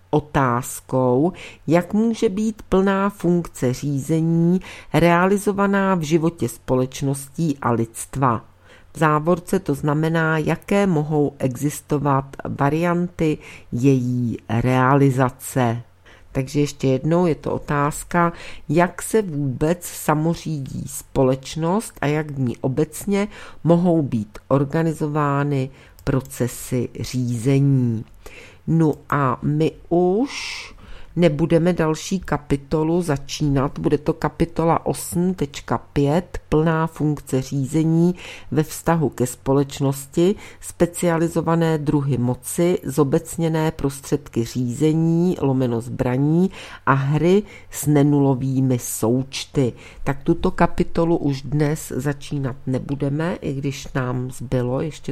otázkou, jak může být plná funkce řízení realizovaná v životě společností a lidstva. V závorce to znamená, jaké mohou existovat varianty její realizace. Takže ještě jednou je to otázka, jak se vůbec samořídí společnost a jak v ní obecně mohou být organizovány procesy řízení. No a my už nebudeme další kapitolu začínat, bude to kapitola 8.5, plná funkce řízení ve vztahu ke společnosti, specializované druhy moci, zobecněné prostředky řízení, lomeno zbraní a hry s nenulovými součty. Tak tuto kapitolu už dnes začínat nebudeme, i když nám zbyla ještě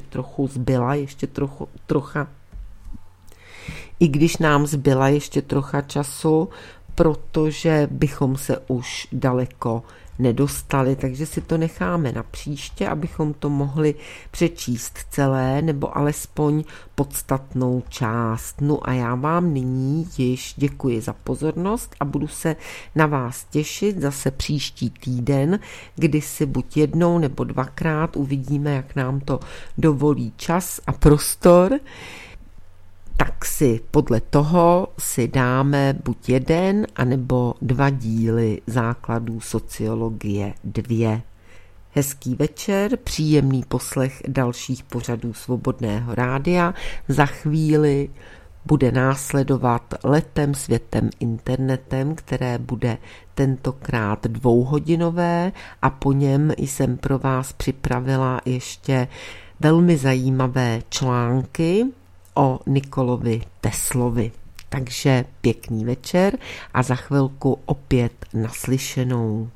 trocha času, protože bychom se už daleko nedostali, takže si to necháme na příště, abychom to mohli přečíst celé, nebo alespoň podstatnou část. No a já vám nyní již děkuji za pozornost a budu se na vás těšit zase příští týden, kdy si buď jednou nebo dvakrát uvidíme, jak nám to dovolí čas a prostor, tak si podle toho si dáme buď 1 anebo 2 díly základů sociologie 2. Hezký večer, příjemný poslech dalších pořadů Svobodného rádia. Za chvíli bude následovat Letem světem internetem, které bude tentokrát 2hodinové a po něm jsem pro vás připravila ještě velmi zajímavé články o Nikolovi Teslovi. Takže pěkný večer a za chvilku opět naslyšenou.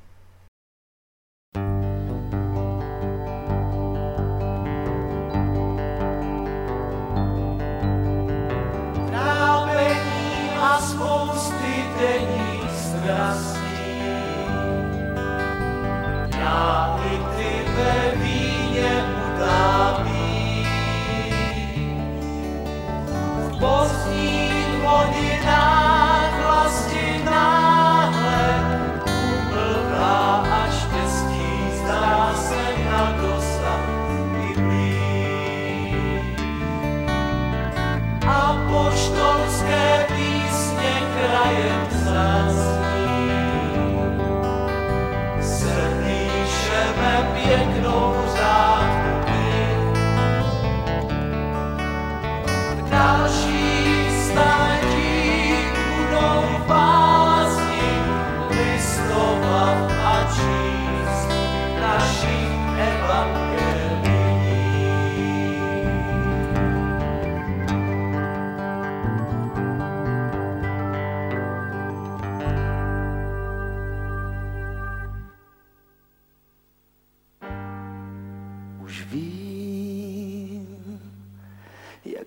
Trápení a spousty denních strastí. Já i ty ve víně utápím. V pozdních hodinách vlasti náhle uplká.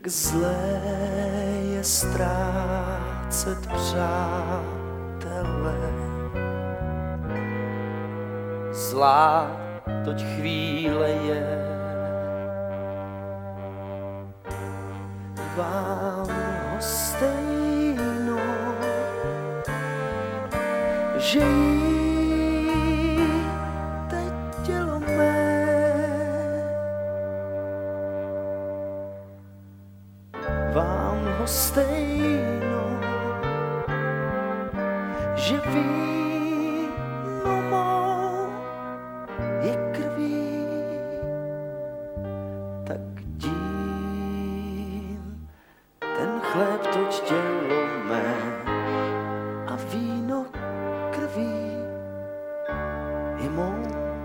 Jak zlé je ztrácet přátele, zlá toť chvíle je. Vám lhostejno, že jí teď tělo mé vám lhostejno, že víno mou je krví, tak dím ten chléb toť tělo mé a víno krví je mou.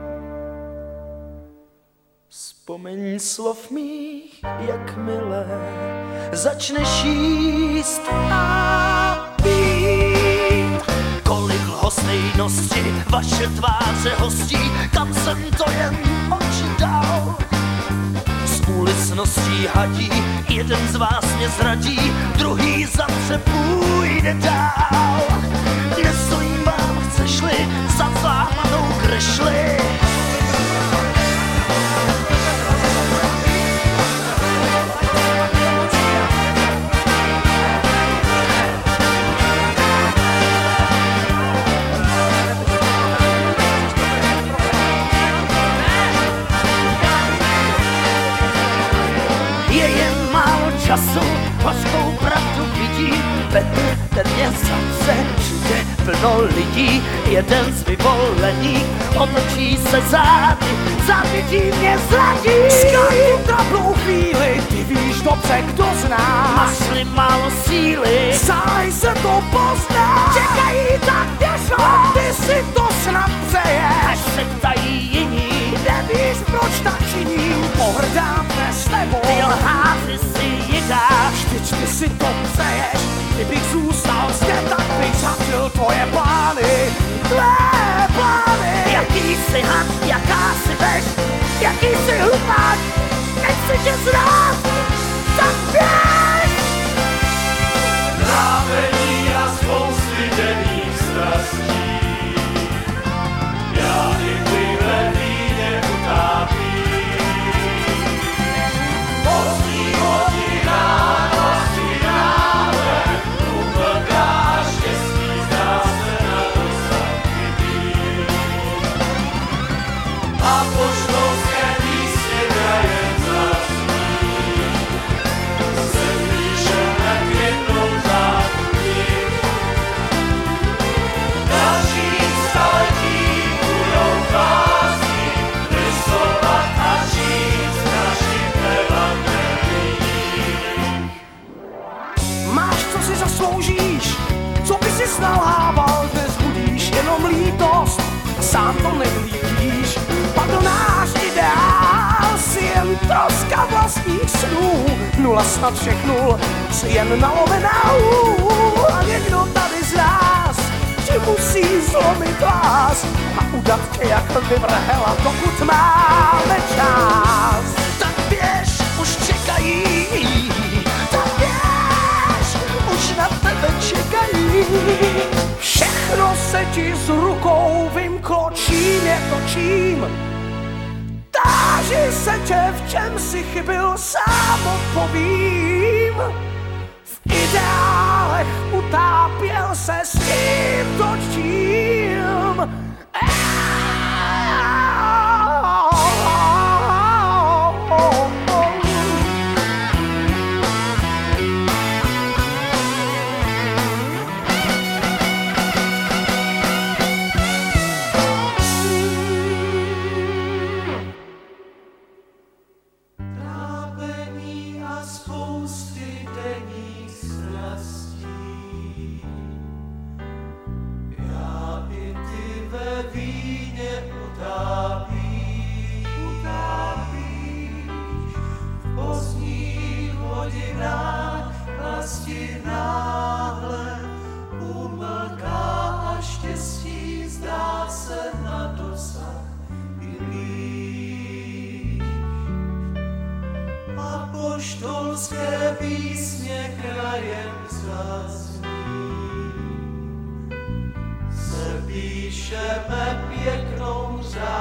Vzpomeň slov mých, jakmile začneš jíst a pít. Kolik lhostejnosti vaše tváře hostí, kam jsem to jen oči dal. S úlisností hadí, jeden z vás mě zradí, druhý zatře půjde dál. Nestojím vám, chceš-li, za zlámanou krešli. Času, hořkou pravdu vidí, Petr, ten mě zase všude plno lidí, jeden z vyvolených otočí se zády, závidí mě zradí. Skážu trablou chvíli, ty víš dobře, kdo zná. Máš-li málo síly, sám se to pozná. čekají tak těžko, a ty si to snad přeješ. až se ptají jiní, Nevíš, proč tak činím, pohrdám dnes tebou. ty lháři si jidáš. Vždyť ty si to přeješ, kdybych zůstal zde, tak bych zavřel tvoje plány. Tvé plány. Jaký jsi had, jaká jsi veš, jaký jsi hlupák, nechci tě znát, tak běž! Trávení a spousty denních strastí, já i ty ve víně utápím. Pozdní hodina, vlastně náhle, umlká štěstí, zdá se na dosah chybí. A poštovské písně krajem zasní, se píšem nekvětnou zákupí. Další staletí budou básní, rysovat a říct našich evangeliích. Máš, co si zasloužíš, co by si nalhával, dnes budíš jenom lítost, sám to nevlíbíš. Padl náš ideál, si jen troska vlastních snů, nula snad všech nul, si jen nalovená hůl. A někdo tady z nás ti musí zlomit vás a udat tě jak vyvrhela, dokud máme čas. Tak běž, už čekají, Tak běž, už na tebe čekají. Všechno se ti s rukou vymklo, čím je to čím. Táži se tě, v čem si chybil, sám odpovím. V ideálech utápěl se s tímto čím. Trápení a spousty denních strastí, já i ty ve víně utápíš. V pozdních hodinách vlasti náhle umlká a štěstí zdá se na dosah i blíž. Apoštolské se písně krajem zazní. Se píšeme pěknou řád.